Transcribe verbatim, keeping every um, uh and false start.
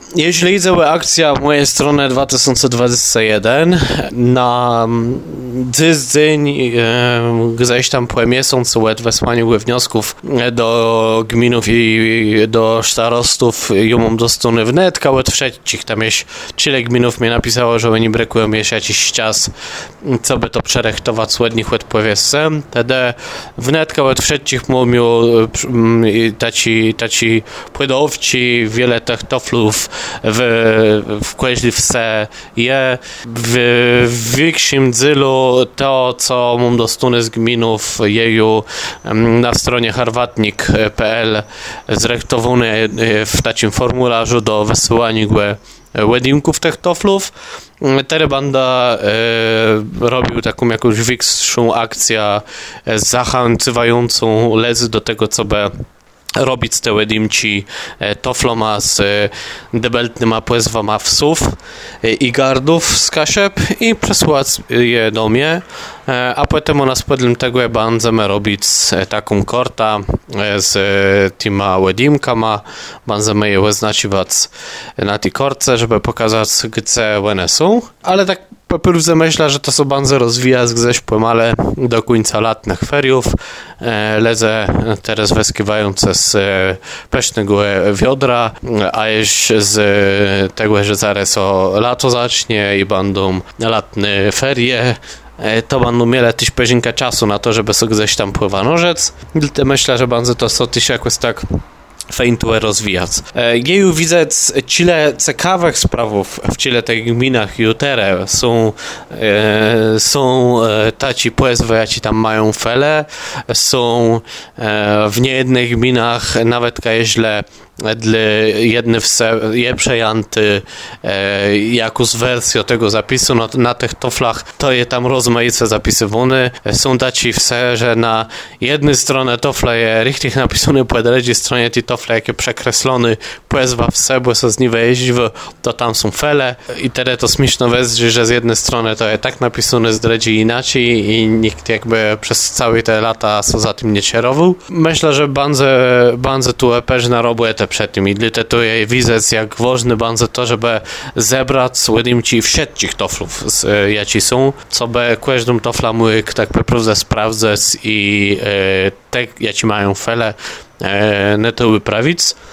jeśli idzie o akcja w mojej stronie dwa tysiące dwudziesty pierwszy, na dziś dzień gdzieś tam po miesiącu od wysłania wniosków do gminów i do starostów ją mam dostępny wnet, od wszystkich tam jest tyle gminów mi napisało, że oni brakują jeszcze jakiś czas, co by to przerechtować ładnych odpowiedziem. Wtedy wnet od wszystkich mówią taci, taci płydowci, wiele tych toflów w, w Kłeźliwce je w większym dzielu to, co mam dostępne z gminów jeju na stronie harwatnik kropka p l zrechtowane w takim formularzu do wysyłania weddingów tych toflów. Teraz banda e, robił taką jakąś większą akcję zachęcającą lezy do tego, co by robić te weddingci tofloma z debeltnyma płezwama wsów i gardów z kaszep i przesłać je do mnie, a potem ona z podlem tego będziemy robić taką korta z tyma weddingkama, będziemy je oznaczywać na tej korce, żeby pokazać, gdzie one są, ale tak po pierwsze myślę, że to są bardzo rozwija gdzieś pomale do końca latnych feriów. Lezę teraz wyskiwające z pysznego wiodra, a już z tego, że zaraz o lato zacznie i będą latne ferie, to będą mieli też peżynkę czasu na to, żeby sobie gdzieś tam pływano rzec. Myślę, że będzie to co tyś jakoś tak fajnie rozwijać. Jeju widzę tyle ciekawych sprawów w tyle tych gminach jutere. Są, e, są e, taci płezwy, jaci tam mają fele. Są e, w niejednych gminach nawet źle dla jedne je przejanty e, jakąś wersję tego zapisu no, na tych toflach to je tam rozmaice zapisywane. Są taci wse, że na jednej stronie tofla je richtig napisane, po drugiej stronie tej tofle jakie przekreslony płezwa wse, bo so z niej jeździ, to tam są fele i teraz to śmieszno wezwać, że z jednej strony to je tak napisane, z drugiej inaczej i nikt jakby przez całe te lata so za tym nie cierował. Myślę, że bardzo, bardzo tu epeżna robota przed tym i dlatego ja widzę, jak ważne będzie to, żeby zebrać weddingci wszystkich toflów, jaci są, co by każdą tofla mógł tak po prostu sprawdzać i e, te, jaci mają fele, e, na to wyprawić.